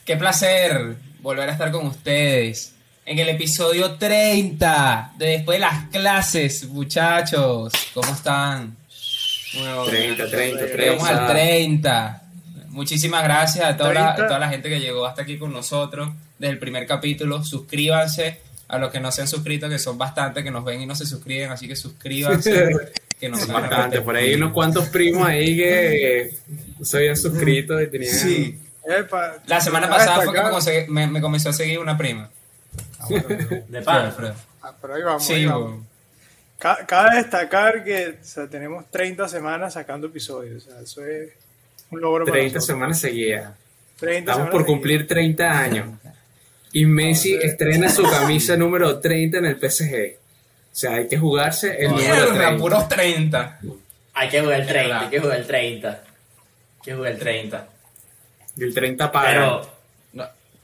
Qué placer volver a estar con ustedes en el episodio 30 de Después de las Clases, muchachos. ¿Cómo están? Bueno, 30. Llegamos al 30. Muchísimas gracias a toda la gente que llegó hasta aquí con nosotros desde el primer capítulo. Suscríbanse a los que no se han suscrito, que son bastantes, que nos ven y no se suscriben, así que suscríbanse. Que nos bastante, por ahí unos cuantos primos ahí que no se habían suscrito y tenían... Sí. La semana pasada fue que me comenzó a seguir una prima. De pan. Pero ahí vamos. Sí, ahí vamos. Cabe destacar que tenemos 30 semanas sacando episodios. O sea, eso es un logro. 30 semanas seguidas. Estamos por cumplir 30 años. Y Messi estrena su camisa número 30 en el PSG. O sea, hay que jugarse el número 30. Puros 30. Hay que jugar el 30, hay que jugar el 30. Hay que jugar el 30. Y el 30 pagan. Pero... No.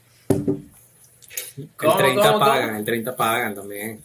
El 30 pagan, el 30 pagan también.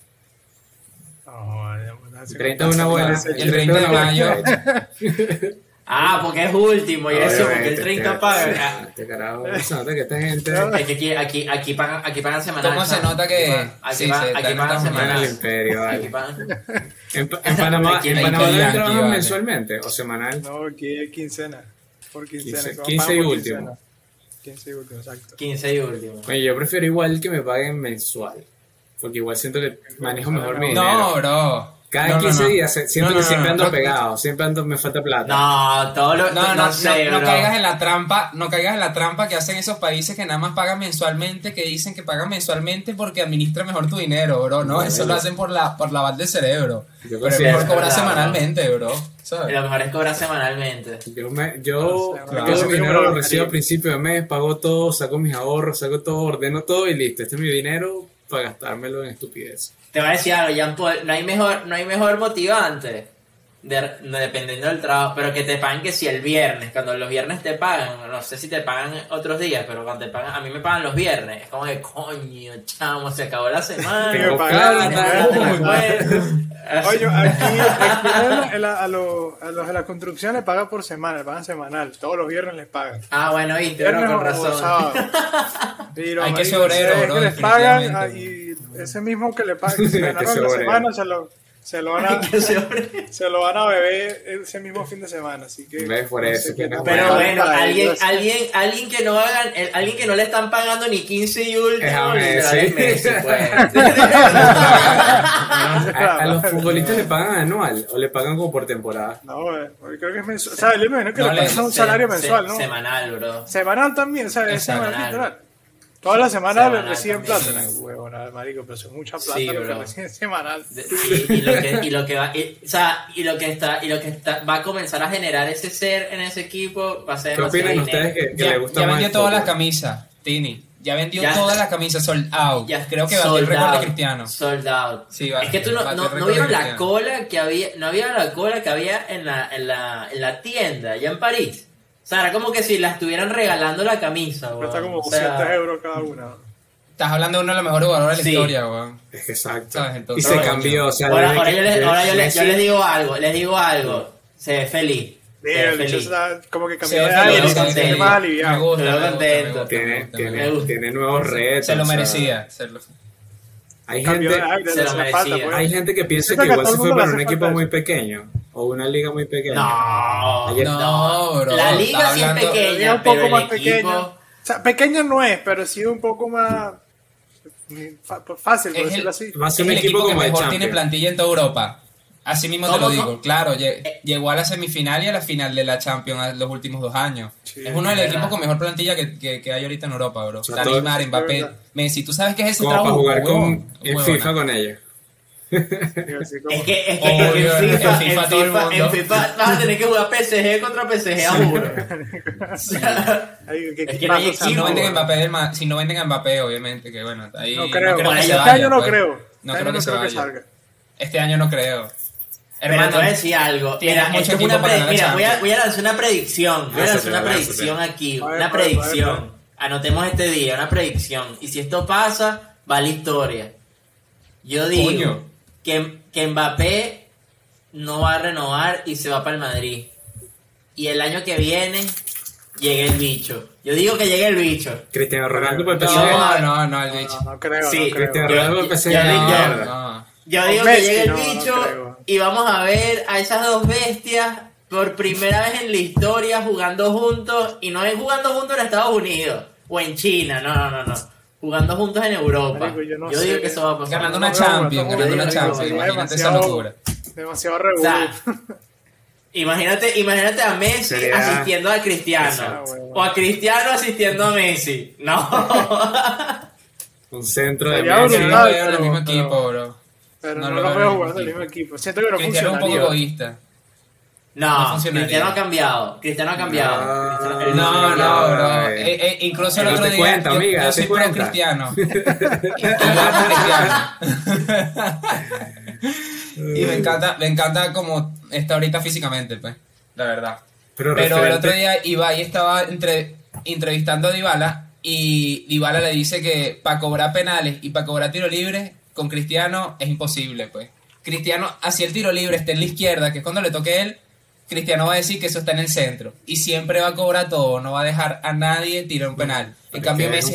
El 30 es una buena. El 30 de mayo. Porque es último y eso, porque el 30 paga. Este carajo, se nota que esta gente... Es que aquí pagan semanal. ¿Cómo se nota que...? Aquí pagan semanal. El imperio, vale. En Panamá trabajan mensualmente o semanal. No, aquí es quincena. Por quincena. 15 y último. 15 y último, exacto. 15 y último. Oye, yo prefiero igual que me paguen mensual. Porque igual siento que manejo mejor mi dinero. No, bro. Cada 15 días siento que siempre ando pegado, siempre me falta plata. No, todo lo... No caigas en la trampa que hacen esos países que nada más pagan mensualmente, que dicen que pagan mensualmente porque administra mejor tu dinero, bro. No, eso lo hacen por lavar de cerebro. Pero es mejor cobrar semanalmente, bro. ¿Sabes? Lo mejor es cobrar semanalmente. Yo mi dinero lo recibo a principio de mes, pago todo, saco mis ahorros, saco todo, ordeno todo y listo. Este es mi dinero para gastármelo en estupidez. Te voy a decir algo, Jean Paul, no hay mejor motivante, dependiendo del trabajo, pero que te paguen que si el viernes, cuando los viernes te pagan, no sé si te pagan otros días, pero cuando te pagan, a mí me pagan los viernes, es como que coño, chamo, se acabó la semana. Tengo plata. Oye, aquí a los de la construcción les pagan por semana, les pagan semanal, todos los viernes les pagan. Bueno, viste, pero con razón. Pero, hay que ser obrero, bro. Les pagan y ese mismo que le pagan, que se ganaron la semana, se lo van a beber ese mismo fin de semana, así que por eso, pero bueno, alguien que no hagan, alguien que no le están pagando ni 15 y último, Messi, pues. A los futbolistas le pagan anual o le pagan como por temporada. No, creo que es mensual. O sea, yo me imagino que le pagan un salario mensual, ¿no? Semanal, bro. Semanal también, o sea, es semanal. Todas las semanas le reciben plata. Huevona, marico, pero eso es mucha plata lo que reciben semanal. Y lo que va a comenzar a generar ese ser en ese equipo va a ser. ¿Qué opinan ustedes que le gusta más? Ya vendió todas las camisas, Tini. Ya vendió todas las camisas sold out. Creo que batió el récord de Cristiano. Sold out. Sí, es que tú no vieron la cola que había, no había la cola que había en la tienda allá en París. O sea, era como que si la estuvieran regalando la camisa, weón. Cuesta como 200 euros cada una. Estás hablando de uno de los mejores jugadores de la historia, weón. Es que exacto. Entonces, y se cambió, o sea... Ahora yo les digo algo. Se ve feliz. Como que cambió de aire, se ve más aliviado. Me gusta, contento. Tiene nuevos retos. Se lo merecía. Hay gente que piensa que igual se fue para un equipo muy pequeño o una liga muy pequeña. No, bro. La liga sí es pequeña, un poco más pequeña. O sea, pequeña no es, pero sí un poco más fácil, por decirlo así. Va a ser Es un el equipo que como mejor el tiene Champions. plantilla en toda Europa. Así mismo te lo digo, claro, llegó a la semifinal y a la final de la Champions los últimos 2 años. Sí, es uno de los equipos con mejor plantilla que hay ahorita en Europa, bro. O sea, Está Neymar, Mbappé, Messi. ¿Tú sabes qué es ese como trabajo? para jugar en FIFA con ellos. Es que en FIFA vas a tener que jugar PSG contra PSG a juro. Si no venden a Mbappé, obviamente, que bueno, ahí no creo. Este año no creo. No creo que se vaya. Este año no creo. Hermano, te voy a decir algo. Mira, voy a lanzar una predicción. Voy a lanzar una predicción aquí. Una predicción. Anotemos este día, una predicción. Y si esto pasa, va a la historia. Yo digo que Mbappé no va a renovar y se va para el Madrid. Y el año que viene llegue el bicho. Yo digo que llegue el bicho. Cristiano Ronaldo por el PSG. No, el bicho. No creo. Sí, no creo. Cristiano Ronaldo por el PSG. Yo digo que llegue el bicho y vamos a ver a esas dos bestias por primera vez en la historia jugando juntos, y no es jugando juntos en Estados Unidos o en China, no. Jugando juntos en Europa. Marico, yo digo que eso va a pasar. Ganando una Champions, imagínate esa locura. Demasiado O regular. sea, imagínate a Messi asistiendo a Cristiano. O a Cristiano asistiendo a Messi. No. Un centro de Sería Messi. Yo no veo en el mismo equipo, bro. Pero No no lo lo veo veo en el jugando en el equipo. mismo equipo. Siento que no Cristiano es un poco funcionaría. egoísta. No, funcionaría. Cristiano ha cambiado. No, bro. Incluso el Date otro día cuenta, yo amiga, soy date pro cuenta. cristiano. Y yo amo cristiano. Y me encanta como está ahorita físicamente, pues, la verdad. Pero el otro día Ibai estaba entrevistando a Dybala, y Dybala le dice que para cobrar penales y para cobrar tiro libre con Cristiano es imposible, pues. Cristiano, así el tiro libre esté en la izquierda, que es cuando le toque a él, Cristiano va a decir que eso está en el centro y siempre va a cobrar todo, no va a dejar a nadie tirar un penal. En cambio Messi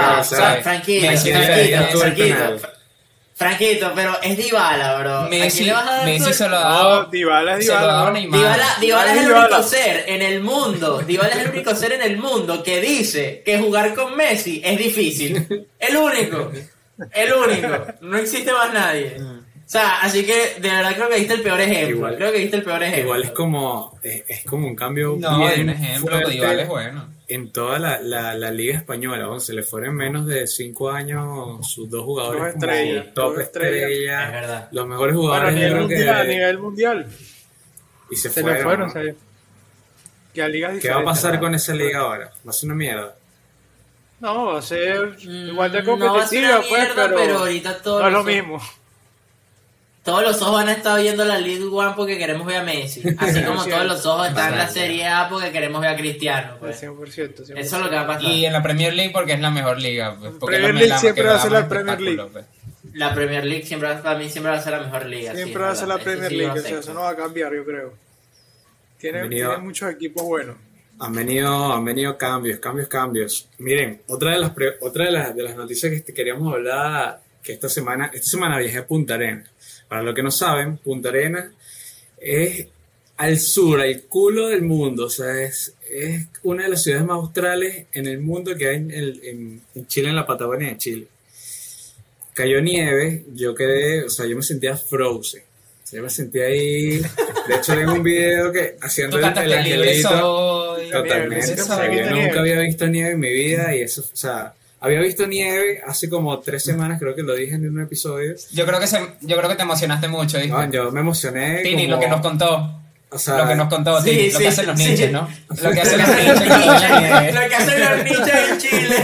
Franquito, pero es Dybala, bro. Messi se lo ha No, dado. Dybala es Se lo ha dado Dybala. a Neymar. Dybala es el único ser en el mundo. Dybala es el único ser en el mundo que dice que jugar con Messi es difícil. El único. No existe más nadie. O sea, así que de verdad creo que diste el peor ejemplo. Igual es como un cambio No, bien hay un ejemplo, fuerte Dybala es bueno. en toda la liga española. ¿No? Se le fueron menos de 5 años sus dos jugadores Dos estrellas, como top dos estrellas. estrella, Es verdad. los mejores Bueno, jugadores a nivel mundial. y se Se fueron. le fueron, ¿no? ¿sabes? Que a ligas ¿Qué va a diferentes, pasar ¿verdad? con esa liga ahora? Va a ser una mierda. No, va a ser igual de No va a ser una competitiva, pues, mierda, pero pero ahorita no es todos lo los mismo. ojos van a estar viendo la League One porque queremos ver a Messi. Así como todos los ojos están en la Serie A porque queremos ver a Cristiano. Pues. 100%. Eso es lo que va a pasar. Y en la Premier League porque es la mejor liga, pues, porque Premier es League la siempre que va a da ser más la Premier espectáculo, League. pues. La Premier League para mí siempre va a ser la mejor liga. Siempre sí, va a es ser la verdad. Premier Ese sí League, lo o sea, eso acepto. no va a cambiar, yo creo. Tiene muchos equipos buenos. Han venido cambios. Miren, otra de las noticias que queríamos hablar, que esta semana viajé a Punta Arenas. Para los que no saben, Punta Arenas es al sur, al culo del mundo. O sea, es una de las ciudades más australes en el mundo que hay en Chile, en la Patagonia de Chile. Cayó nieve, yo me sentía frozen. Yo me sentía ahí. De hecho, tengo un video que haciendo Tú cantaste el libre angelito. soy. Totalmente. Libre O sea, soy. yo nunca había visto nieve en mi vida y eso, o sea, había visto nieve hace como 3 semanas, creo que lo dije en un episodio. Yo creo que te emocionaste mucho, ¿viste? No, yo me emocioné. Pini, como, lo que nos contó. O sea, Lo que nos contó, sí, Tini, lo sí, que hacen los sí. ninjas, ¿no? Lo que hacen los ninjas cuando ven la nieve. Lo que hacen los ninjas en Chile.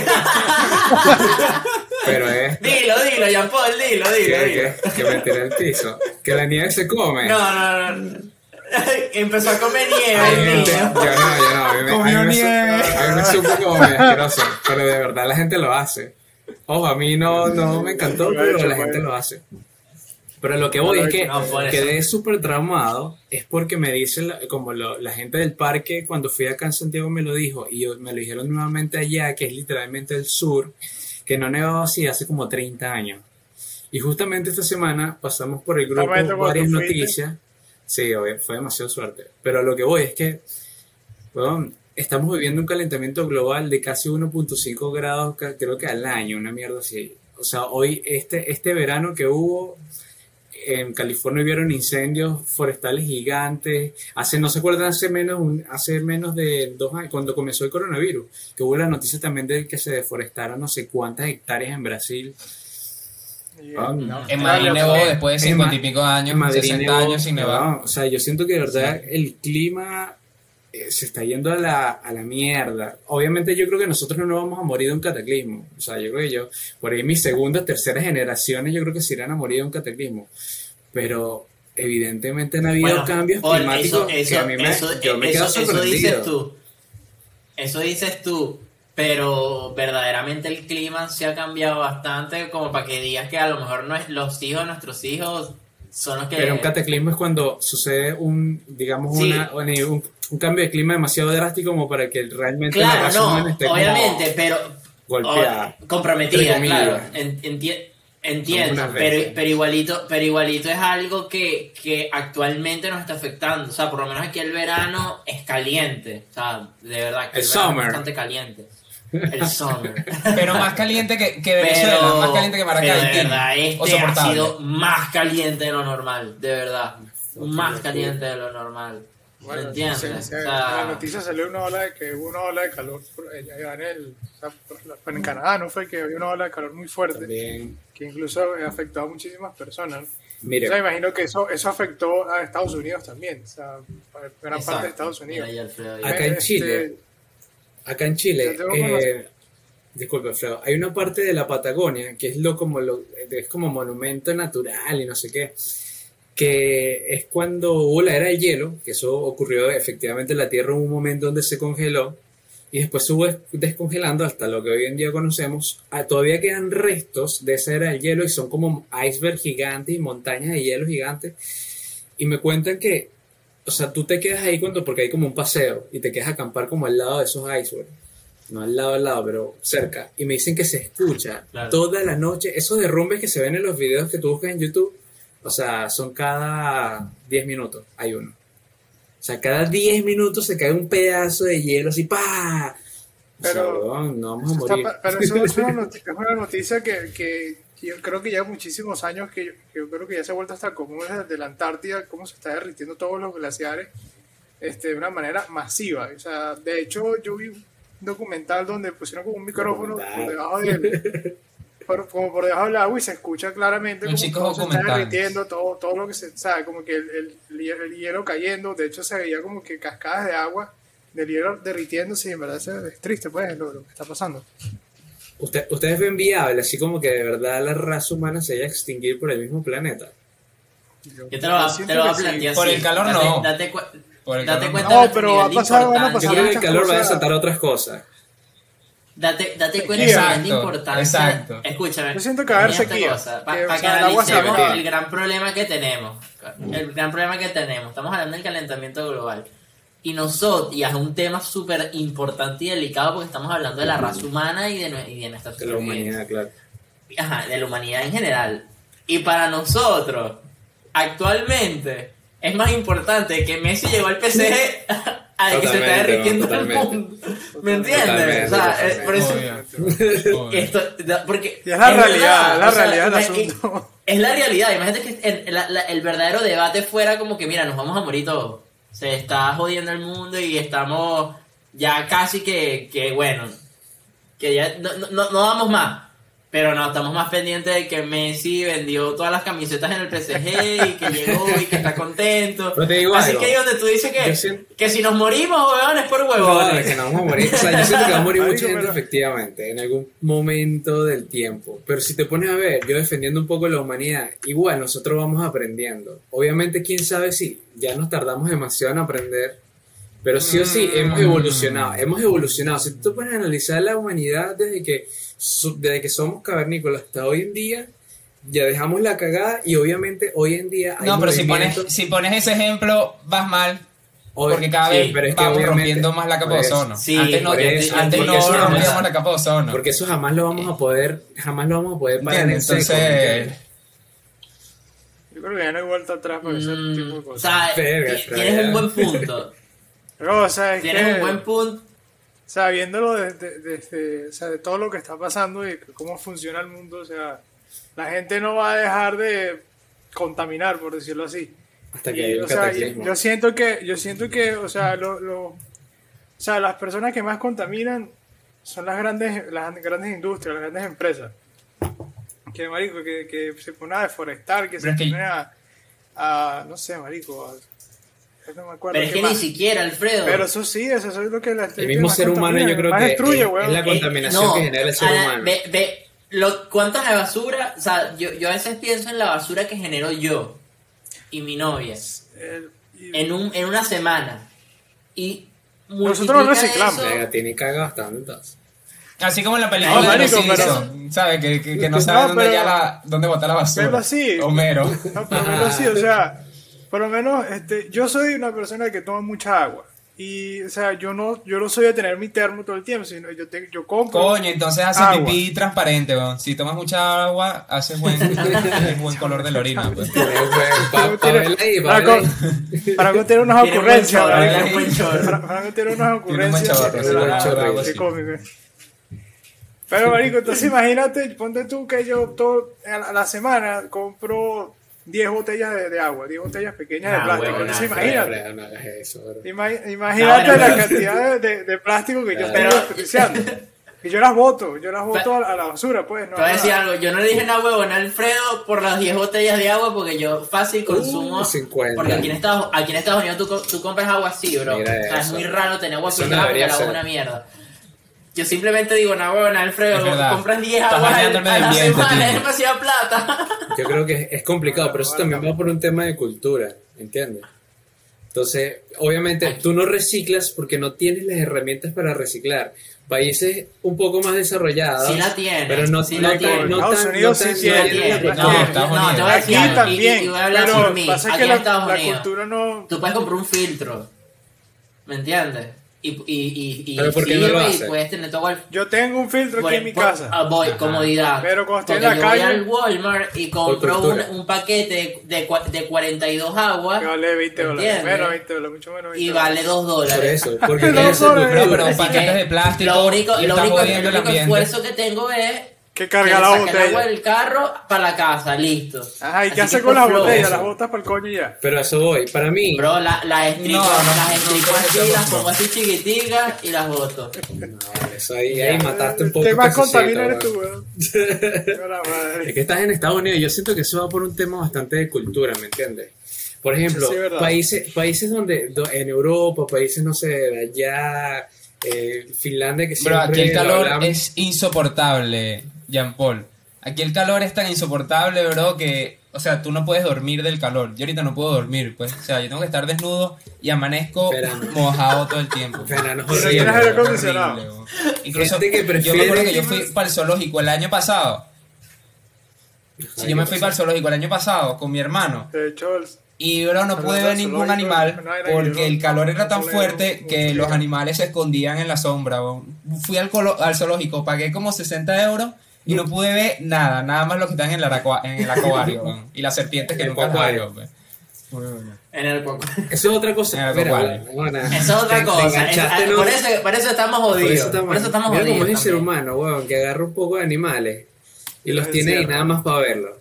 pero es Dilo, Jean Paul, dilo. que me tiré el piso. Que la nieve se come. No. Empezó a comer nieve Hay el gente, niño. yo no. Comió nieve. A mí me supo como muy asqueroso, pero de verdad la gente lo hace. Ojo, a mí no me encantó, pero la gente lo hace. Pero lo que voy es que No, por eso. quedé súper traumado, es porque me dicen, como la gente del parque, cuando fui acá en Santiago me lo dijo, y me lo dijeron nuevamente allá, que es literalmente el sur, que no nevaba así hace como 30 años. Y justamente esta semana pasamos por el grupo varias noticias. Sí, fue demasiado suerte. Pero lo que voy es que, bueno, estamos viviendo un calentamiento global de casi 1.5 grados, creo que al año, una mierda así. O sea, hoy, este verano que hubo, en California hubieron incendios forestales gigantes. ¿No se acuerdan? Hace menos de 2 años, cuando comenzó el coronavirus, que hubo la noticia también de que se deforestaron no sé cuántas hectáreas en Brasil. En Madrid nevó después de 50 y pico años, en Madrid 60 nevó, años sin nevar. no, o sea, yo siento que de verdad el clima se está yendo a la mierda. Obviamente yo creo que nosotros no nos vamos a morir de un cataclismo. O sea, yo creo que por ahí mis segundas, terceras generaciones, yo creo que se irán a morir de un cataclismo. Pero evidentemente han habido cambios climáticos que a mí yo me quedo sorprendido. Eso dices tú. Pero verdaderamente el clima se ha cambiado bastante, como para que digas que a lo mejor los hijos de nuestros hijos son los que... Pero un cataclismo es cuando sucede un cambio de clima demasiado drástico como para que realmente claro, la raza humana esté obviamente, pero golpeada, comprometida, claro, entiendo, pero igualito es algo que actualmente nos está afectando, o sea, por lo menos aquí el verano es caliente, o sea, de verdad que el verano es bastante caliente. El summer. Pero más caliente que Venezuela, más caliente que Maracay. De verdad, ha sido más caliente de lo normal, de verdad. Más caliente de lo normal. Bueno, ¿entiendes? En la noticia salió una ola de calor en Canadá, ¿no? Fue que había una ola de calor muy fuerte. También. Que incluso afectó a muchísimas personas. Mire. O sea, imagino que eso afectó a Estados Unidos también, o sea, a gran parte de Estados Unidos. Acá en Chile, disculpe, Alfredo, hay una parte de la Patagonia que es es como monumento natural y no sé qué, que es cuando hubo la era del hielo, que eso ocurrió efectivamente en la Tierra, hubo un momento donde se congeló y después se fue descongelando hasta lo que hoy en día conocemos. Todavía quedan restos de esa era del hielo y son como icebergs gigantes y montañas de hielo gigantes, y me cuentan que, o sea, tú te quedas ahí porque hay como un paseo y te quedas a acampar como al lado de esos icebergs. No al lado, pero cerca. Y me dicen que se escucha toda la noche. Esos derrumbes que se ven en los videos que tú buscas en YouTube, o sea, son cada 10 minutos. Hay uno. O sea, cada 10 minutos se cae un pedazo de hielo así, ¡pah! Pero, o sea, no vamos a morir. Pero eso es una noticia que yo creo que ya muchísimos años que yo creo que ya se ha vuelto hasta común desde la Antártida, cómo se está derritiendo todos los glaciares de una manera masiva. O sea, de hecho, yo vi un documental donde pusieron como un micrófono por debajo del agua y se escucha claramente cómo se está derritiendo todo lo que se sabe, como que el hielo cayendo. De hecho, se veía como que cascadas de agua del hielo derritiéndose, y en verdad es triste, pues, lo que está pasando. ¿Ustedes ven viable así como que de verdad la raza humana se vaya a extinguir por el mismo planeta? Yo te lo voy a plantear. Por el calor no. Date cuenta. No, pero van a pasar yo creo que el calor va a desatar otras cosas. Date cuenta de la importancia. Exacto. Escúchame. Yo siento que va a haber sequía. Para que analicemos el gran problema que tenemos. Estamos hablando del calentamiento global. Y es un tema súper importante y delicado porque estamos hablando de la raza humana y de nuestra de la humanidad, claro. Ajá, de la humanidad en general. Y para nosotros, actualmente, es más importante que Messi llegó al PSG a que se está derritiendo el mundo. ¿Me entiendes? O sea, por eso. Porque es la realidad del asunto. Es la realidad. Imagínate que el verdadero debate fuera como que, mira, nos vamos a morir todos. Se está jodiendo el mundo y estamos ya casi que bueno, que ya no vamos más. Pero no, estamos más pendientes de que Messi vendió todas las camisetas en el PSG y que llegó y que está contento. Así que ahí donde tú dices que si nos morimos, weón, es por huevón. No, que no vamos a morir. O sea, yo siento que va a morir mucha gente efectivamente en algún momento del tiempo. Pero si te pones a ver, yo defendiendo un poco la humanidad, igual nosotros vamos aprendiendo. Obviamente, quién sabe si ya nos tardamos demasiado en aprender. Pero sí o sí, hemos evolucionado. Si tú puedes analizar la humanidad desde que somos cavernícolas hasta hoy en día, ya dejamos la cagada y obviamente hoy en día hay no, pero si pones ese ejemplo, vas mal. Porque cada vez vamos rompiendo más la capa de ozono. Sí, antes no rompíamos la capa de ozono. Porque eso jamás lo vamos a poder parar. Entonces... Yo creo que ya no hay vuelta atrás por ese tipo de cosas. O sea, tienes un buen punto. Pero, o sea, tienes un buen punto. O sea, viéndolo de todo lo que está pasando y cómo funciona el mundo, o sea, la gente no va a dejar de contaminar, por decirlo así. Hasta que haya un cataclismo. Yo siento que, o sea, o sea, las personas que más contaminan son las grandes industrias, las grandes empresas. Que, marico, que se ponen a deforestar, que se ponen a no sé, marico, no me acuerdo. Pero es que ni siquiera, Alfredo. Pero eso es lo que el mismo ser humano, yo creo que destruye, es la contaminación que genera el ser humano. ¿Cuántas de basura? O sea, yo a veces pienso en la basura que genero yo y mi novia en una semana. Y nosotros lo reciclamos. Tiene caga bastante entonces. Así como en la película de los Simpsons, ¿sabes? Que no sabe dónde botar la basura. Pero así. Homero. No, pero sí, o sea, por lo menos yo soy una persona que toma mucha agua. Y, o sea, yo no soy de tener mi termo todo el tiempo, sino yo compro. Coño, entonces hace agua. pipí transparente, weón. Si tomas mucha agua, haces buen color de la orina, pues. Para que tener unas ocurrencias. Para que tener unas ocurrencias. Qué cómico. Pero, marico, entonces imagínate, ponte tú que yo a la semana compro 10 botellas de agua, 10 botellas pequeñas de plástico. Entonces imagínate la cantidad de plástico que yo estoy desperdiciando. Y yo las boto a la basura, pues. Te voy a decir algo, yo no le dije nada huevón a Alfredo por las 10 botellas de agua porque yo fácil consumo 50. Porque aquí en Estados Unidos tú compras agua así, bro. Mira, o sea, es muy raro tener agua filtrada porque el agua es una mierda. Yo simplemente digo, no, huevón, Alfredo, compras 10 aguas a la semana, es demasiada plata. Yo creo que es complicado, pero eso también va por un tema de cultura, ¿entiendes? Entonces, obviamente, tú no reciclas porque no tienes las herramientas para reciclar. Países un poco más desarrollados. Sí la tienen. Pero no sí la tienen. Estados Unidos sí tiene. No, te voy a decir. Aquí también. Y voy a hablar por mí. Pasa Aquí que en Estados la Unidos. cultura no. Tú puedes comprar un filtro. ¿Me entiendes? Y ¿pero por qué no lo haces? puedes tener todo el... Yo tengo un filtro aquí en mi casa. Voy, comodidad. Pero cuando estoy en Porque la yo voy calle. al Walmart y compro un paquete de 42 aguas. Que vale 20 dólares. ¿entiendes? Menos 20 dólares, mucho menos 20 Y vale $2. Por eso, porque No, tienes solo cultura. Pero Así paquetes que de plástico. Lo único y está jodiendo el ambiente. esfuerzo que tengo es que carga la sacar el agua botella. del carro para la casa, listo. Ajá, ¿y qué Así hace que con las por flow. botellas? Las botas para el coño y ya. Pero a eso voy. Para mí, Bro, las estripo así, no, las pongo así chiquiticas y las boto. no, eso ahí mataste un poco. ¿Qué más pececito, contamina eres tú, weón. weón? La madre. Es que estás en Estados Unidos y yo siento que eso va por un tema bastante de cultura, ¿me entiendes? Por ejemplo, Sí, verdad. países donde en Europa, países, no sé, de allá, Finlandia, que siempre Pero aquí el lo calor hablamos. es insoportable, Jean Paul. Aquí el calor es tan insoportable, bro, que, o sea, tú no puedes dormir del calor. Yo ahorita no puedo dormir, pues. O sea, yo tengo que estar desnudo y amanezco Verano. mojado todo el tiempo. Verano es Y no horrible. tienes aire Horrible, acondicionado. bro. Incluso, Gente que yo me prefiere- acuerdo que yo fui para el zoológico el año pasado. Sí, yo me fui para el zoológico el año pasado con mi hermano. De hecho, Y, bro, no pude ver ningún animal porque el calor era tan fuerte que los animales se escondían en la sombra. Bro. Fui al zoológico, pagué como 60 euros y no pude ver nada más lo que están en el acuario. Bro. Y las serpientes que El nunca acuario. pues. En el Eso es otra cosa. Mira, Mira, bueno, Eso es otra te cosa. enganchaste, ¿no? Por eso estamos jodidos. Por eso estamos Mira jodidos. cómo es el ser también. humano, weón, que agarra un poco de animales y los Es tiene ahí cierto. nada más para verlo.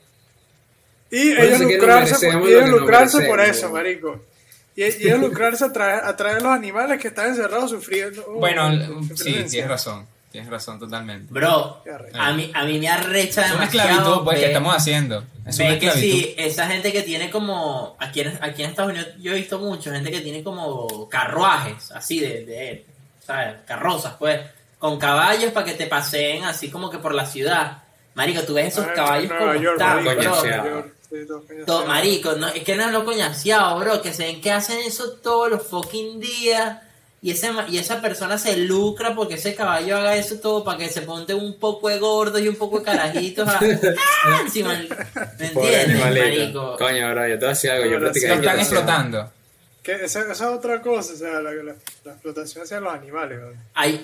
Y Por eso ellos que nos lucrarse, merecemos y ellos lo que nos lucrarse por merecemos, eso, weón. marico. Y ellos lucrarse a traer a los animales que están encerrados sufriendo. Bueno, sí, violencia. tienes razón totalmente. Bro, Qué arrecho. a mí me arrecha Es una demasiado. esclavitud, pues, que ver- estamos haciendo. Es una Ve que esclavitud. sí, esa gente que tiene como. Aquí en Estados Unidos yo he visto mucho, gente que tiene como carruajes, así de ¿sabes? Carrozas, pues, con caballos para que te paseen así como que por la ciudad. Marico, tú ves esos caballos Nueva como York, están, marico, bro. Coñaseado. Nueva York, sí, todo coñaseado. Marico, no, es que no es lo coñaseado, bro, que se ven que hacen eso todos los fucking días. Y esa persona se lucra porque ese caballo haga eso todo para que se ponte un poco de gordos y un poco de carajitos encima. ¿Me Pobre entiendes, animalito. marico? Coño, bro, yo te voy a decir algo. Yo Pero Lo platicaba están explotando. Que esa es otra cosa, o sea, la explotación hacia los animales. ¿No?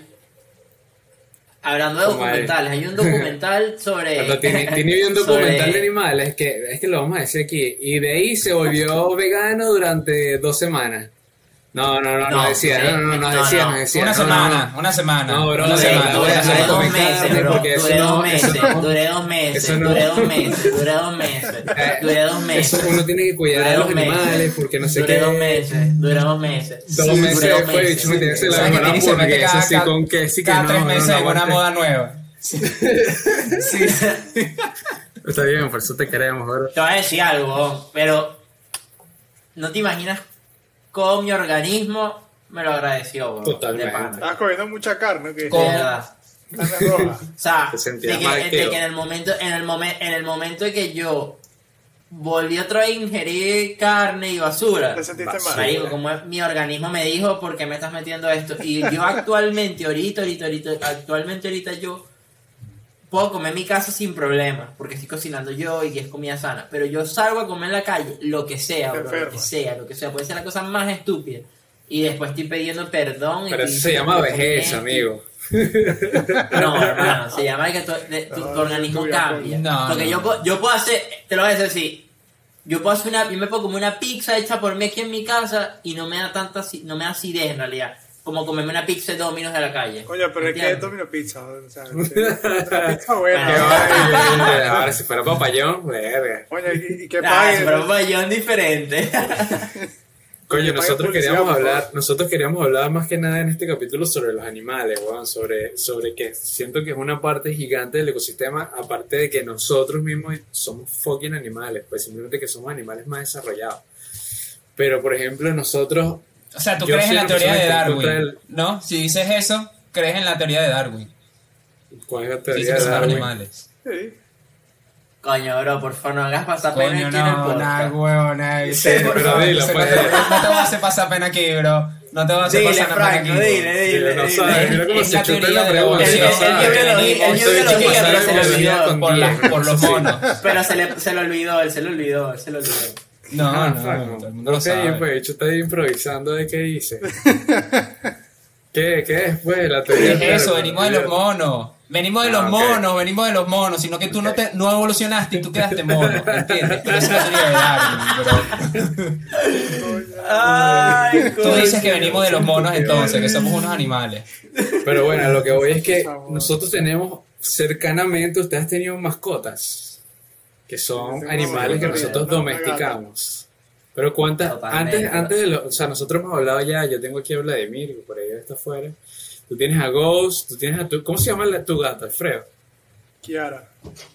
Hablando de documentales, hay un documental sobre... Cuando tiene un documental sobre- de animales es que lo vamos a decir aquí. Y de ahí se volvió vegano durante 2 semanas. No decía. Una semana. No, bro, una duré semana. dos Duré meses, 2 meses, bro. porque eso Duré no- 2 meses, eso no- duré 2 meses, eso no- duré 2 meses, duré 2 meses, duré 2 meses. Eso uno tiene que cuidar a los animales porque no sé Duré qué. 2 meses, duré 2 meses. 2 meses Duré 2 después, meses. bicho, me tiene que hacer la ¿Sabes que misma tiene que se mete hamburguesa así cada- con queso y que cada no, 3 meses en una aguante. moda nueva? Está bien, por eso te queremos, bro. Te voy a decir algo, pero no te imaginas cómo mi organismo me lo agradeció, bro. Totalmente. De pana. Estabas comiendo mucha carne, ¿qué? De ¿Cómo? verdad. Carne roja. O sea, Te sentías de que, mal, de tío. que en el momento de que yo volví otra vez a ingerir carne y basura, Te sentiste mal. marico, como mi organismo me dijo, ¿por qué me estás metiendo esto? Y yo actualmente, ahorita yo puedo comer en mi casa sin problema, porque estoy cocinando yo y es comida sana, pero yo salgo a comer en la calle, lo que sea, bro, Enfermo. lo que sea, puede ser la cosa más estúpida. y después estoy pidiendo perdón. Pero eso se llama vejez, amigo. No, hermano, se llama que tu organismo cambia. Porque yo puedo hacer, te lo voy a decir así, yo me puedo comer una pizza hecha por mí aquí en mi casa y no me da acidez en realidad, como comerme una pizza de Domino's de la calle. Coño, pero es que es Domino's Pizza, o sea, una pizza buena. Ahora si fuera papayón, verga. Coño, ¿y qué pague? Si fuera papayón diferente. Coño, nosotros queríamos hablar más que nada en este capítulo sobre los animales, weón, sobre que siento que es una parte gigante del ecosistema, aparte de que nosotros mismos somos fucking animales, pues simplemente que somos animales más desarrollados. Pero, por ejemplo, nosotros... O sea, tú crees en la teoría de Darwin, ¿no? Si dices eso, crees en la teoría de Darwin. ¿Cuál es la teoría de Darwin? Son animales. Sí. Coño, bro, por favor, no hagas pasar pena aquí en el podcast. Huevona. Sí, pero dilo, pues. No te vas a hacer pasar pena aquí, bro. No te vas a hacer pasar pena aquí. Dile. No sabes, mira cómo se chuta la pregunta. pregunta. Por los monos. Pero se lo olvidó. No, todo el mundo lo sabe. Pues, yo estoy improvisando de qué hice. ¿Qué es, pues, la teoría? ¿Qué es eso? Venimos de los monos. Venimos de los monos, sino que tú no evolucionaste y tú quedaste mono, ¿entiendes? Pero esa es la teoría de Darwin, bro. Ay, tú dices que venimos de los monos entonces, que somos unos animales. Pero bueno, lo que voy es que nosotros tenemos cercanamente, ustedes han tenido mascotas, que son animales que nosotros domesticamos. Pero cuántas, antes de o sea, nosotros hemos hablado ya, yo tengo aquí a Vladimir, que por ahí está afuera. Tú tienes a Ghost, tú tienes a ¿cómo se llama tu gato, Alfredo? Kiara.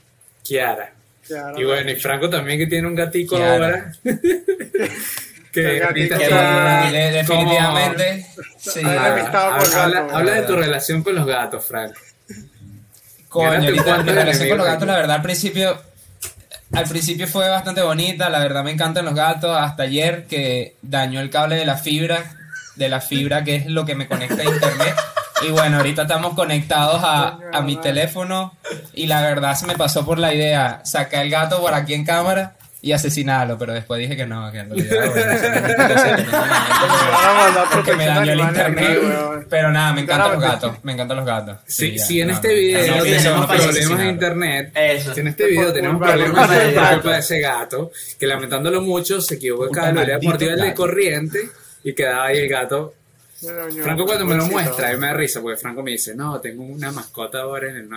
Y bueno, y Franco también, que tiene un gatico Kiara. ahora. que definitivamente. Sí. Habla de tu relación con los gatos, Franco. Coño, ahorita mi relación con los gatos, la verdad, al principio fue bastante bonita. La verdad, me encantan los gatos. Hasta ayer, que dañó el cable de la fibra, que es lo que me conecta a internet. Y bueno, ahorita estamos conectados a mi teléfono y la verdad se me pasó por la idea sacar el gato por aquí en cámara y asesinarlo, pero después dije que no, que en realidad porque me dañó el internet. Pero nada, me encantan los gatos. Si en este video tenemos problemas de internet, si en este video tenemos problemas por culpa de ese gato, que lamentándolo mucho se equivocó el cable, le había mordido el de corriente y quedaba ahí el gato. Franco cuando me lo muestra, me da risa, porque Franco me dice, no, tengo una mascota ahora en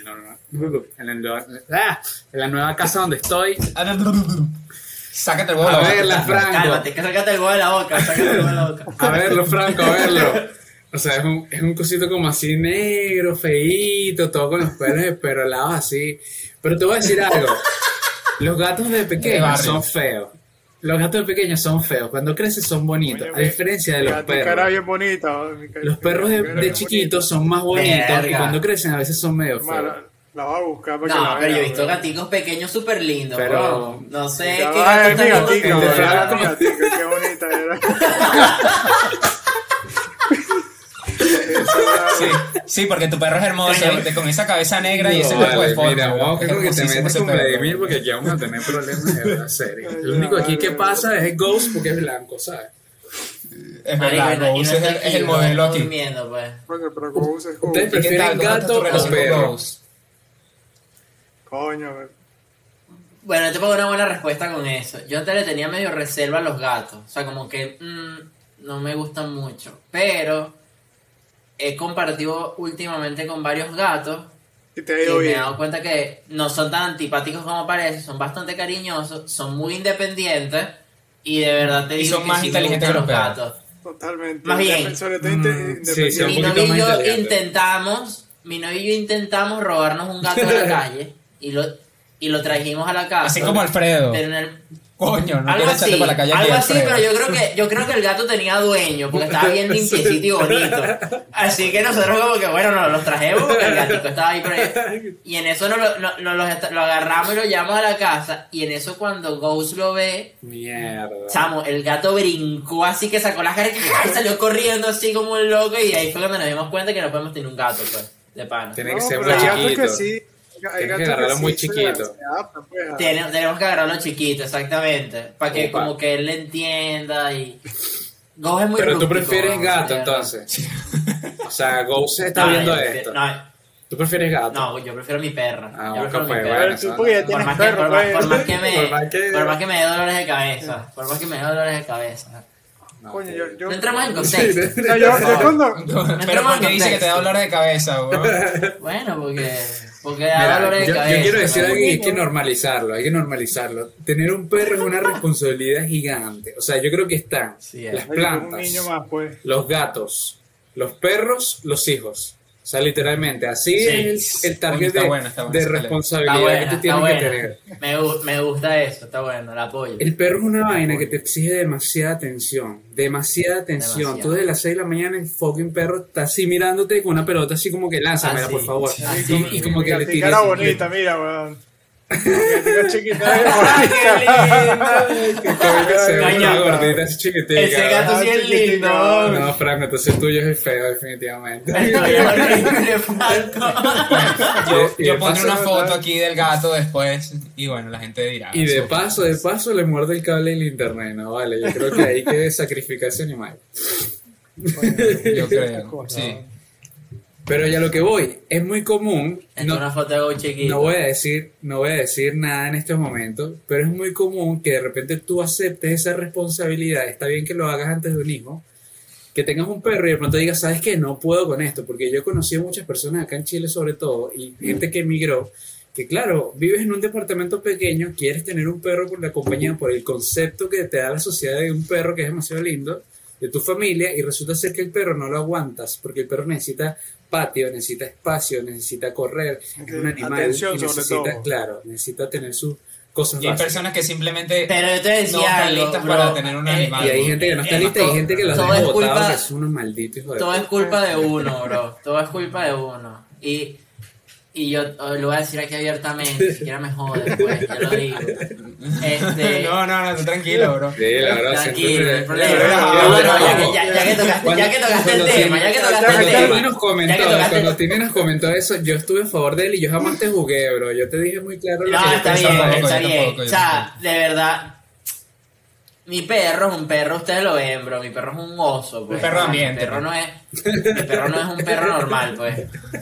la nueva casa donde estoy. Sácate el huevo. A verla, Franco. Cálmate, sácate el huevo de la boca. A verlo, Franco, a verlo. O sea, es un cosito como así negro, feíto, todo con los pelos esperolados así. Pero te voy a decir algo. Los gatos de pequeños son feos. Los gatos de pequeños son feos, cuando crecen son bonitos, a diferencia de los perros. Cara bien bonita. Los perros de chiquitos son más bonitos y cuando crecen a veces son medio feos. La voy a buscar para no, que la pero vea, yo he visto gaticos pequeños súper lindos, pero bro. No sé qué gato qué bonita era. Sí, porque tu perro es hermoso, con esa cabeza negra y ese cuerpo de fondo. Mira, vamos que te metes con Vladimir porque aquí vamos a tener problemas de verdad serio. Lo único aquí que pasa es el Ghost porque es blanco, ¿sabes? Es verdad, Ghost es el modelo aquí. Pero Ghost es ¿Ustedes prefieren gato o perro? Coño, bueno, te pongo una buena respuesta con eso. Yo antes le tenía medio reserva a los gatos. O sea, como que no me gustan mucho. Pero he compartido últimamente con varios gatos y me he dado cuenta que no son tan antipáticos como parece. Son bastante cariñosos, son muy independientes y de verdad te digo son más inteligentes que los gatos. Totalmente. Más bien. Sobre todo independientes. Mi novio y yo intentamos robarnos un gato de la calle y lo trajimos a la casa. Así como Alfredo. Pero coño, no quiero echarte para la calle. Algo así, pero yo creo que el gato tenía dueño, porque estaba bien limpiecito y bonito. Así que nosotros como que, bueno, nos los trajimos porque el gatito estaba ahí por ahí. Y en eso lo agarramos y lo llevamos a la casa. Y en eso cuando Ghost lo ve, mierda. Chamo, el gato brincó así que sacó las caras y salió corriendo así como un loco. Y ahí fue cuando nos dimos cuenta que no podemos tener un gato, pues, de pana. Tiene que ser muy chiquito. Tienes que agarrarlo muy chiquito. Tenemos que agarrarlo chiquito, exactamente. Para que como que él le entienda y... Ghost es muy Pero tú rústico, prefieres gato, de verdad. entonces. O sea, Ghost se está viendo esto. ¿Tú prefieres gato? No, yo prefiero mi perra. Ah, Yo prefiero pues, mi perra. bueno, Tú porque ya Por tienes más, que, perro, pues. por más que me dé dolores de cabeza. Por más que me dé dolores de cabeza. No, Coño, yo... No entramos en contexto. O sea, yo cuando... Pero porque dice que te da dolores de cabeza, bro. Bueno, porque da Mira, dolores de yo cabeza. quiero decir ¿no? algo y hay que normalizarlo. Tener un perro es una responsabilidad gigante. O sea, yo creo que están Sí, las un plantas, niño más, pues. los gatos, los perros, los hijos. O sea, literalmente, así Sí. es el target Está de, buena de esa responsabilidad Está buena, que tú está tienes buena. que tener. Me gusta eso, está bueno, la apoyo. El perro es una vaina que te exige demasiada atención. Demasiada. Tú desde las 6 de la mañana el fucking perro está así mirándote con una pelota así como que lánzamela, Así, por favor. así. Y como que le Mi tiras. cara bonita, mira, weón. Mi gatica chiquita. Una gordita así chiquitica. Ese gato sí es lindo. No, Franco, entonces tuyo es feo, definitivamente. Le faltó. Yo pondré paso, una foto aquí del gato después y bueno, la gente dirá. Y de eso. paso le muerde el cable del internet, ¿no? Vale, yo creo que hay que sacrificar ese animal. Yo creo, sí. Pero ya lo que voy, es muy común. Esto es una foto de Go chiquito. No voy a decir nada en estos momentos, pero es muy común que de repente tú aceptes esa responsabilidad. Está bien que lo hagas antes de un hijo, que tengas un perro y de pronto digas, ¿sabes qué? No puedo con esto, porque yo he conocido muchas personas acá en Chile sobre todo, y gente que emigró, que claro, vives en un departamento pequeño, quieres tener un perro por la compañía, por el concepto que te da la sociedad de un perro que es demasiado lindo, de tu familia, y resulta ser que el perro no lo aguantas, porque el perro necesita patio, necesita espacio, necesita correr, es un animal Atención, y sobre necesita, todo. claro, necesita tener sus cosas Y hay básicas. personas que simplemente Pero yo te no decía están algo, listas bro. para tener un animal. Y hay gente que no está lista y hay gente que los todo deja es botados, culpa- que son unos malditos hijos de Todo es puta. culpa de uno, bro. Todo es culpa de uno. Y yo lo voy a decir aquí abiertamente, ni siquiera me jode, pues, yo lo digo. No, tú tranquilo, bro. Sí, la verdad, Tranquilo, siempre- no hay problema. Pero- No, ya que tocaste el tema, Cuando Timmy nos comentó eso, yo estuve a favor de él y yo jamás te jugué, bro. Yo te dije muy claro lo No, que yo está pensaba. bien, está yo bien. tampoco, O sea, de verdad, mi perro es un perro, ustedes lo ven, bro. Mi perro es un oso, pues. Un perro ambiente, Mi perro no es un perro normal, pues.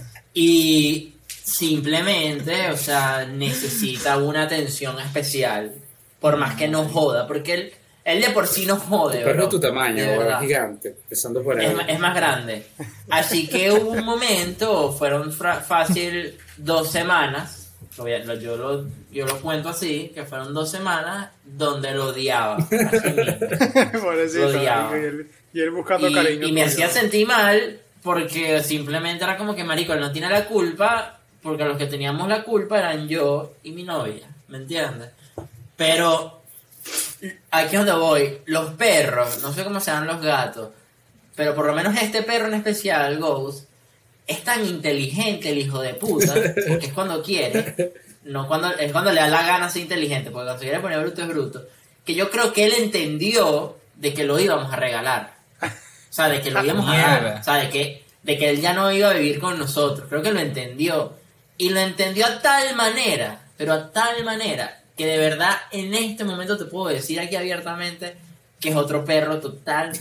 Y simplemente, o sea, necesita una atención especial. Por más que no joda, porque él de por sí no jode, El perro bro, de tu tamaño, de bro, verdad. es gigante, empezando por ahí. Es más grande. Así que hubo un momento, fueron fácil 2 semanas, yo lo cuento así, que fueron 2 semanas donde lo odiaba. Así mismo. Pobrecito, Lo odiaba. y él buscando cariño. Y me tuyo. hacía sentir mal porque simplemente era como que, marico, él no tiene la culpa, porque los que teníamos la culpa eran yo y mi novia, ¿me entiendes? Pero aquí es donde voy, los perros, no sé cómo serán los gatos, pero por lo menos este perro en especial, Ghost, es tan inteligente el hijo de puta, porque es cuando quiere, es cuando le da la gana ser inteligente, porque cuando se quiere poner bruto es bruto, que yo creo que él entendió de que lo íbamos a regalar. O sea, de que lo íbamos a dar. O sea, de que él ya no iba a vivir con nosotros. Creo que lo entendió. Y lo entendió a tal manera, pero a tal manera, que de verdad en este momento te puedo decir aquí abiertamente que es otro perro total.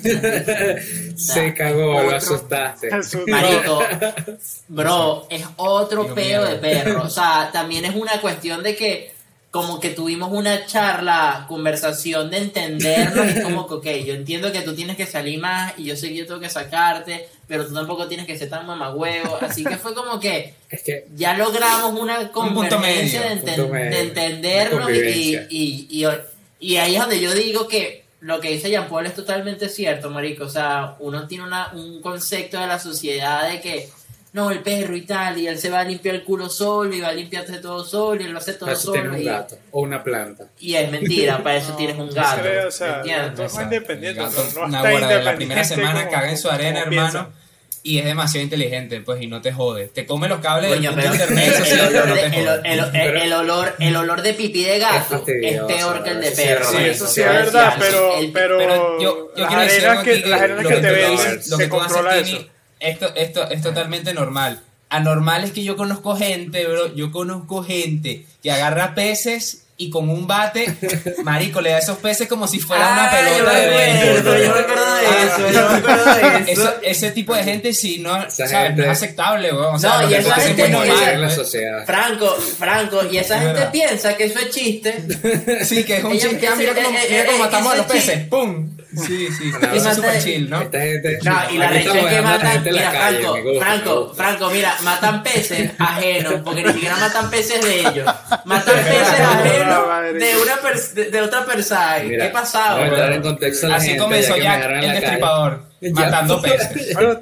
Se cagó, lo asustaste. Marico, bro, es otro Dios peo mío. de perro. O sea, también es una cuestión de que como que tuvimos una charla, conversación de entendernos. Es como que, ok, yo entiendo que tú tienes que salir más y yo sé que yo tengo que sacarte, pero tú tampoco tienes que ser tan mamagüevo. Así que fue como que Es que ya logramos una punto convergencia medio, de, punto medio, de entendernos una convivencia. y ahí es donde yo digo que lo que dice Jean Paul es totalmente cierto, marico. O sea, uno tiene un concepto de la sociedad de que no, el perro y tal, y él se va a limpiar el culo solo y va a limpiarse todo solo y él lo hace todo para eso solo. tienes un gato o una planta. Y es mentira, para eso tienes un gato. creo, o sea, ¿entiendes? gato es más independiente, El gato, pero no una está bola de la independiente primera semana como- caga en su arena, como hermano. piensa. Y es demasiado inteligente, pues, y no te jode. Te come los cables Coño, del pero internet, eso sí, el olor no de- te jode. el olor de pipí de gato es fastidioso, peor que el de sí, perro. sí, marico. Eso O sí sea, es verdad, sí, pero, el- Pero yo las quiero decir arenas algo que, aquí las arenas lo que que te tú venden dices, lo que se tú haces, controla Tini, eso. esto es totalmente normal. Anormal es que yo conozco gente, bro, que agarra peces y con un bate, marico, le da a esos peces como si fuera una pelota de béisbol. Yo me acuerdo de eso. Ese tipo de gente sí no, gente, no es aceptable, weón. O sea, no, y esa gente es en la sociedad. Franco, y esa gente piensa que eso es chiste. Sí, que es un chiste. Mira cómo matamos a los peces. ¡Pum! Sí. Eso es súper chill, ¿no? Esta gente, no, y la recha es que matan. Mira, Franco, mira, matan peces ajenos, porque ni siquiera matan peces de ellos. Matan peces ajenos de otra persona. Mira, ¿Qué pasaba? Para entrar en contexto a la así gente, comenzó ya Jack el Destripador, matando peces. Bueno,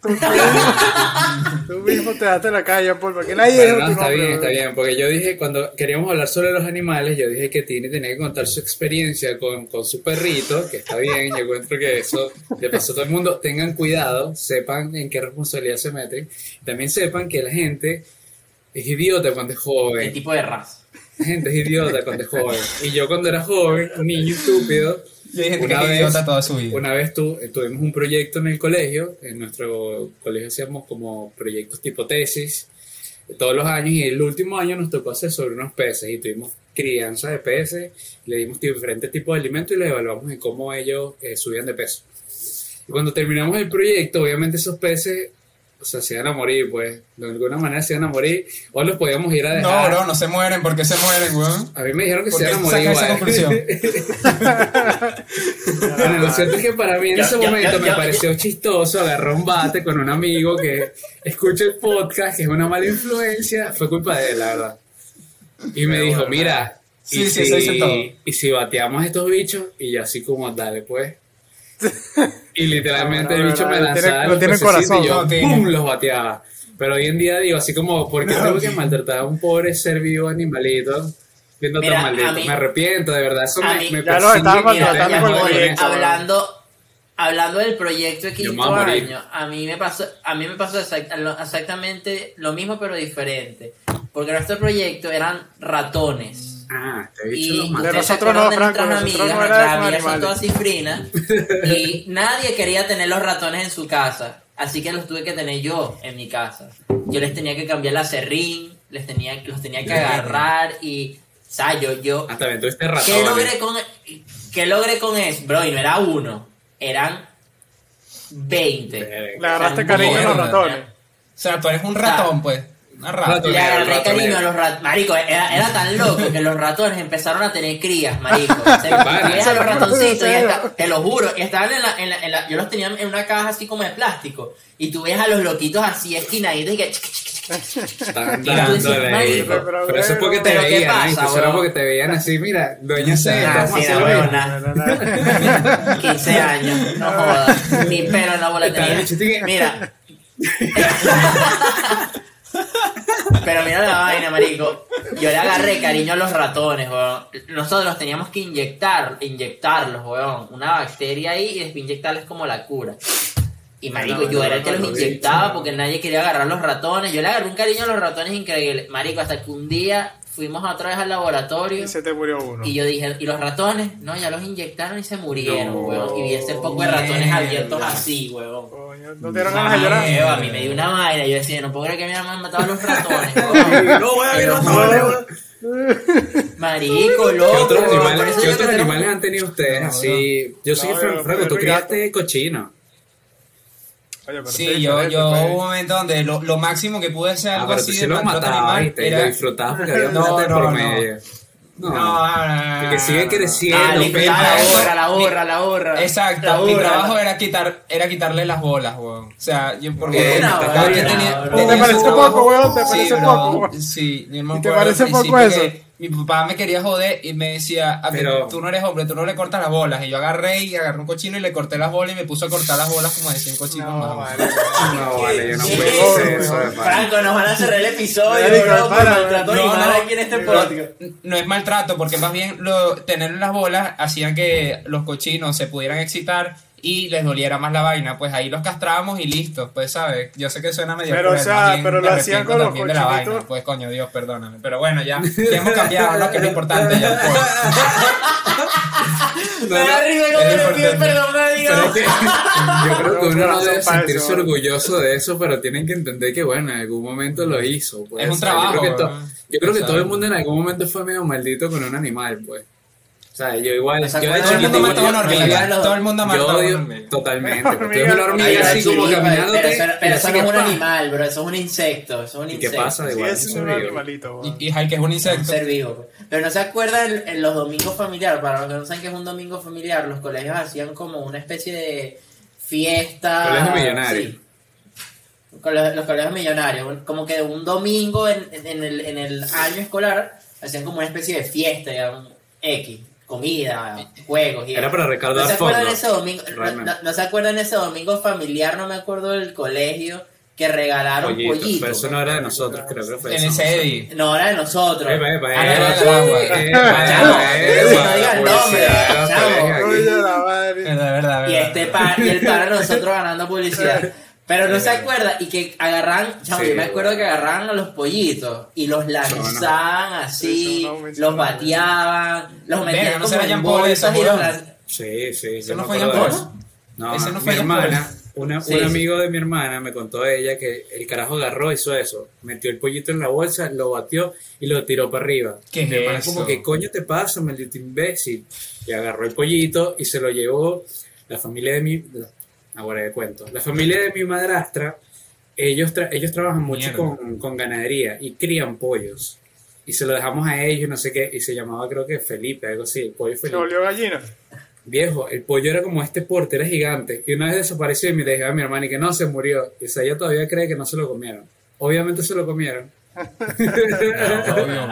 tú mismo te daste la calle, Paul, porque nadie dijo no, tu está nombre, bien, porque yo dije, cuando queríamos hablar sobre los animales, yo dije que Tini tenía que contar su experiencia con su perrito, que está bien, yo encuentro que eso le pasó a todo el mundo. Tengan cuidado, sepan en qué responsabilidad se meten, también sepan que la gente es idiota cuando es joven. ¿Qué tipo de raza? La gente es idiota cuando es joven, y yo cuando era joven, un niño estúpido. Y hay gente que es idiota toda su vida. Una vez tuvimos un proyecto en el colegio, en nuestro colegio hacíamos como proyectos tipo tesis todos los años, y el último año nos tocó hacer sobre unos peces y tuvimos crianza de peces, le dimos diferentes tipos de alimentos y los evaluamos en cómo ellos subían de peso. Y cuando terminamos el proyecto, obviamente esos peces, o sea, se iban a morir, pues, de alguna manera se iban a morir, o los podíamos ir a dejar. No se mueren. ¿Por qué se mueren, weón? A mí me dijeron que se iban a morir igual. Esa conclusión? Bueno, lo cierto es que para mí en ese momento me pareció chistoso agarrar un bate con un amigo que escucha el podcast, que es una mala influencia. Fue culpa de él, la verdad. Y me dijo, mira, sí, eso dice todo. Y si bateamos estos bichos, y yo así como, dale pues. Y literalmente el bicho me lanzaba no tiene corazón, y yo, no tiene. ¡pum!, los bateaba. Pero hoy en día digo, así como, ¿por qué tengo que maltratar a un pobre ser vivo animalito? Siendo tan maldito. Me arrepiento, de verdad. Eso me ya lo estaba maltratando con el proyecto. Hablando del proyecto de quinto año, a mí me pasó exactamente lo mismo, pero diferente. Porque nuestro proyecto eran ratones. Te he dicho los de nosotros no, Franco, nuestras amigas son todas cifrinas y nadie quería tener los ratones en su casa, así que los tuve que tener yo en mi casa. Yo les tenía que cambiar el acerrín, los tenía que agarrar y, o sea, yo también tuviste ratones. ¿Qué logré con eso? Bro, y no era uno, eran 20. Le agarraste cariño a los ratones. O sea, tú eres un ratón, pues. Le agarré cariño a los ratones. Marico, era tan loco que los ratones empezaron a tener crías, marico. Ves a los ratoncitos, te lo juro, y estaban yo los tenía en una caja así como de plástico. Y tú ves a los loquitos así esquinaditos y que... Estaban dándole. Pero eso es porque te veían, eso era porque te veían así, mira, dueña sea. 15 años, no jodas. Ni pelo en la bola tenía. Mira. Pero mira la vaina, marico. Yo le agarré cariño a los ratones, weón. Nosotros teníamos que inyectarlos, weón. Una bacteria ahí y después inyectarles como la cura. Y marico, yo era el que los inyectaba porque nadie quería agarrar los ratones. Yo le agarré un cariño a los ratones increíble. Marico, hasta que un día fuimos otra vez al laboratorio. Y se te murió uno. Y yo dije, ¿y los ratones? No, ya los inyectaron y se murieron, weón. Y vi ese poco de ratones abiertos así, weón. Coño, no te dieron ganas de llorar. A mí me dio una vaina. Yo decía, no puedo creer que mi mamá mataba a los ratones, weón. No, weón. Marico, loco. ¿Qué otros animales han tenido ustedes? Así. Yo sé que, Franco, tú criaste cochino. Oye, sí, yo hubo un momento donde lo máximo que pude hacer algo así de maltrato animal era... Lo disfrutabas porque había un por medio. No, porque sigue creciendo. La borra. Exacto, mi trabajo era quitarle las bolas, weón. O sea, yo porque ¿Te parece poco, weón? ¿Te parece poco? Sí, ¿Te parece poco eso? Mi papá me quería joder y me decía, tú no eres hombre, tú no le cortas las bolas. Y yo agarré un cochino y le corté las bolas y me puso a cortar las bolas como de 100 cochinos más. No, vale, yo no puedo hacer eso. Franco, nos van a cerrar el episodio, bro, por maltrato animal aquí en este podcast. No es maltrato, porque más bien tener las bolas hacían que los cochinos se pudieran excitar y les doliera más la vaina, pues ahí los castrábamos y listo, pues sabes, yo sé que suena medio pero cruel, o sea, más bien pero me lo hacían con los arrepiento también de la vaina, cochinitos. pues coño Dios, perdóname, pero bueno, ya hemos cambiado, ¿no? Que es lo importante ya, pues. Me da risa como es le pido importante. perdón a Dios. Pero es que yo creo que uno no Son debe para sentirse eso. orgulloso de eso, pero tienen que entender que, bueno, en algún momento lo hizo. Pues. Es un O sea, trabajo, Yo creo que, ¿no? yo creo que todo el Exacto. mundo en algún momento fue medio maldito con un animal, pues. O sea, yo igual, O sea, yo de todo el Todo el Chiquito, mundo chiquito, mató a una yo- hormiga, yo- todo el mundo mató yo a una odio hormiga. totalmente. Porque Hormiga. tengo una hormiga Ay, así como sí, caminando. pero eso no es un animal, bro, eso es un insecto, eso es un ¿Y qué insecto. pasa? Sí, Igual, es eso un digo. animalito. weón. Y Hay que es un Un insecto. ser vivo. Pues. Pero no se acuerdan en los domingos familiares, para los que no saben qué es un domingo familiar, los colegios hacían como una especie de fiesta. Colegio millonario. Sí. Los colegios millonarios, como que un domingo en el año escolar hacían como una especie de fiesta, digamos, X, comida, juegos. Y Era para recaudar ¿No se acuerdan fondos, ese domingo? realmente. No se acuerdan ese domingo familiar? No me acuerdo del colegio que regalaron Pollitos, pollitos. pero eso no era de nosotros, creo que fue En eso. el CEDI. No, era de nosotros. Epa, epa, Ah, no, epa, era del agua. Chamo, epa, no digas publicidad, nombre, chamo. colega, aquí. Coño, la madre. Verdad. Y el para nosotros ganando publicidad. Pero no se acuerda, y que agarran, chamo, Sí, yo me acuerdo bueno. que agarraban a los pollitos y los lanzaban así, Eso no los mencionaba. bateaban, los metían Verga, no como será en Jean Paul bolsas ese, y los weón. lanzaban. Sí, sí, ¿Eso yo no me fue acuerdo Jean de Paul? eso. No, Ese no mi fue Jean hermana, Paul. un Sí, sí. amigo de mi hermana me contó ella que el carajo agarró, hizo eso, metió el pollito en la bolsa, lo batió y lo tiró para arriba. ¿Qué es Mi hermana eso? como, ¿qué coño te pasa, maldito imbécil? Y agarró el pollito y se lo llevó la familia de mi... Ahora de cuento. La familia de mi madrastra, ellos trabajan mucho Mierda. con ganadería y crían pollos. Y se lo dejamos a ellos, no sé qué, y se llamaba creo que Felipe, algo así, el pollo Se Felipe. volvió gallina. Viejo, el pollo era como este porte, era gigante. Y una vez desapareció y me dejé a mi hermana y que no se murió. Y o sea, ella todavía cree que no se lo comieron. Obviamente se lo comieron. Obvio.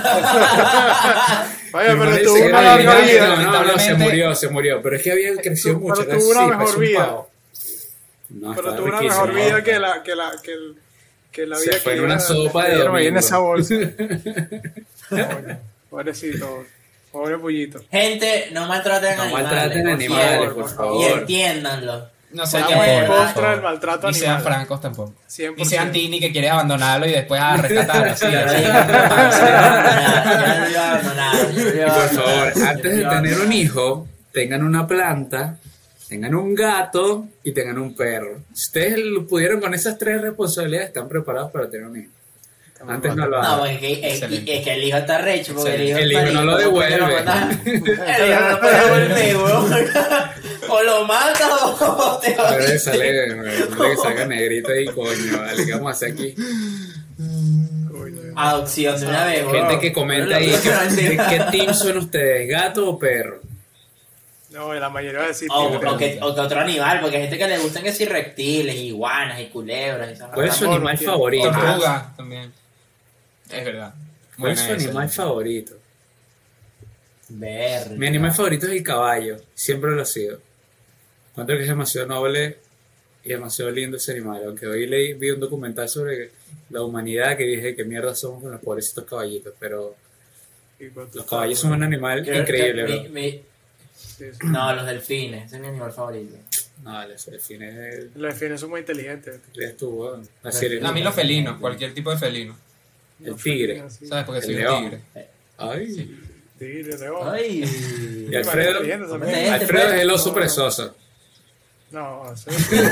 Vaya, Mi pero hermana tuvo dice que una era larga gigante. vida. No, se Lamentablemente- murió. Pero es que había crecido Pero mucho. era tuvo una así, mejor parecía un vida. pavo. No, Pero estaba tuvo una riquísimo. mejor vida que la Se vida fue que en una lleva- sopa de que lleva ahí domingo. en esa bolsa. Coño, pobrecito. Pobre pollito. Gente, no maltraten No animales. maltraten por animales, favor. por Y favor. entiéndanlo. No sé Estamos qué en por contra favor. del maltrato Y sean animal. francos tampoco. 100%. Y sean Tini que quiere abandonarlo y después a rescatarlo. así, Yo no así. digo nada, yo no digo nada, yo no digo Y por nada. favor, antes de Yo- tener un hijo, tengan una planta, tengan un gato y tengan un perro. Si ustedes lo pudieron con esas tres responsabilidades, están preparados para tener un hijo. Antes no lo No, hagan. porque es Excelente. que el hijo está recho, porque Excelente. el El hijo hijo no lo devuelve. El hijo no puede devolver, weón. O lo mata o te Pero le sale, que salga negrito ahí, coño, vale, ¿qué vamos a hacer aquí? Coño. adopción de una vez, weón. Gente que comenta ahí, ¿qué team son ustedes, gato o perro? No, la mayoría va a decir O, tigre. o que otro animal, porque hay gente que le gustan que si reptiles, iguanas y culebras. Y esas ¿Cuál es su Amor, animal tío. favorito? Tortuga también. Es verdad. ¿Cuál es su Buena esa. animal favorito? Verga. Mi animal favorito es el caballo, siempre lo ha sido. Encuentro que es demasiado noble y demasiado lindo ese animal. Aunque hoy vi un documental sobre la humanidad que dije que mierda somos con los pobrecitos caballitos, pero Y con tu- los caballos son un animal Creo que increíble, bro. Sí, sí. No, los delfines, ese es mi animal favorito. No, vale, el fin es Los delfines son muy inteligentes. weón. La No, sirenita. A mí los felinos, cualquier tipo de felino. El tigre. Sí. ¿Sabes? Porque El soy un león. tigre. Ay. Tigre, león. Ay. Y Alfredo, Inteligentes también. Este, Alfredo es el oso No. presoso. No, sí.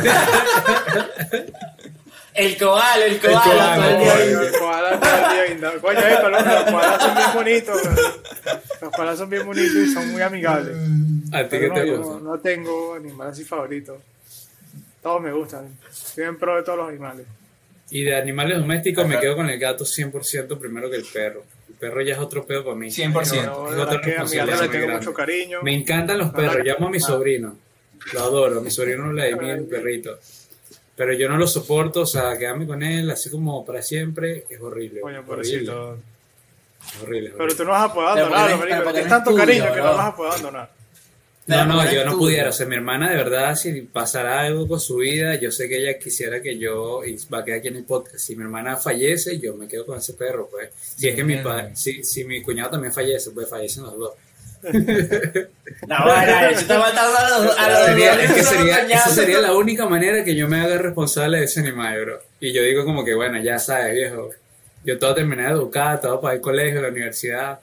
El koala, el koala, koala. todo el día. Coño. Los koalas todo el día guindando. Coño, los koalas son bien bonitos. Los koalas son bien bonitos y son muy amigables. ¿A ti qué Pero no, te yo gusta? no tengo animal así favorito. Todos me gustan. Estoy en pro de todos los animales. Y de animales domésticos me quedo con el gato 100% primero que el perro. El perro ya es otro pedo para mí. 100%. Yo, Es de otra verdad que a mi gato responsabilidad le muy tengo grande. mucho cariño. Me encantan los perros, llamo a mi sobrino. Lo adoro, mi sobrino Vladimir, el perrito. Pero yo no lo soporto, o sea, quedarme con él así como para siempre es horrible. Coño, horrible, pobrecito. es horrible. Pero tú no vas a poder Pero porque abandonarlo, no es- marico. pero porque Es no es tanto tuyo, cariño que bro. no vas a poder abandonar. Pero No, porque yo es no tuyo. pudiera. O sea, mi hermana, de verdad, si pasara algo con su vida, yo sé que ella quisiera que yo, y va a quedar aquí en el podcast, si mi hermana fallece, yo me quedo con ese perro, pues. Si es que mi Mierda. padre, si mi cuñado también fallece, pues fallecen los dos. No, bueno, eso está matando a los esa sería la única manera que yo me haga responsable de ese animal, bro. Y yo digo como que, bueno, ya sabes, viejo, yo todo terminé de educar, todo para el colegio, la universidad.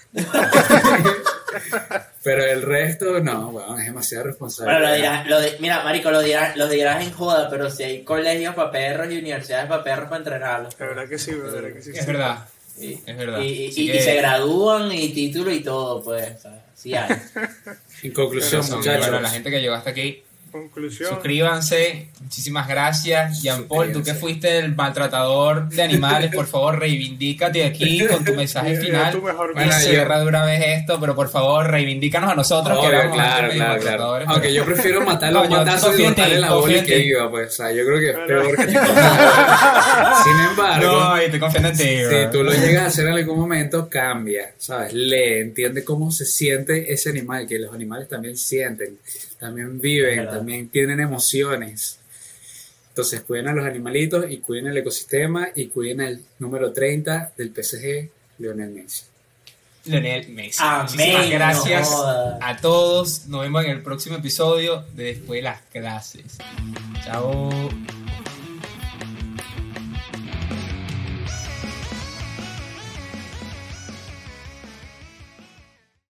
Pero el resto, no, bueno, es demasiado responsable. Bueno, mira, marico, lo dirás en joda, pero si hay colegios para perros y universidades para perros para entrenarlos. La verdad que sí, la verdad que sí. Es verdad. Es verdad. Y se gradúan y título y todo, pues. O sea, sí hay. En conclusión, muchachos. Bueno, la gente que llegó hasta aquí, conclusión. Suscríbanse. Muchísimas gracias. Jean Paul, tú que fuiste el maltratador de animales, por favor, reivindícate aquí con tu mensaje final. Bueno, cierra de una vez esto, pero por favor, reivindícanos a nosotros, que éramos maltratadores. Aunque yo prefiero matarlos matazos y matarle la bola y que viva, pues. O sea, yo creo que es peor que Sin embargo, no, yo te confío en ti, si tú lo llegas a hacer en algún momento, cambia, ¿sabes? Entiende cómo se siente ese animal, que los animales también sienten, también viven, también tienen emociones. Entonces cuiden a los animalitos y cuiden el ecosistema y cuiden el número 30 del PSG, Lionel Messi. Muchísimas gracias a todos. Nos vemos en el próximo episodio de Después de las Clases. Chao.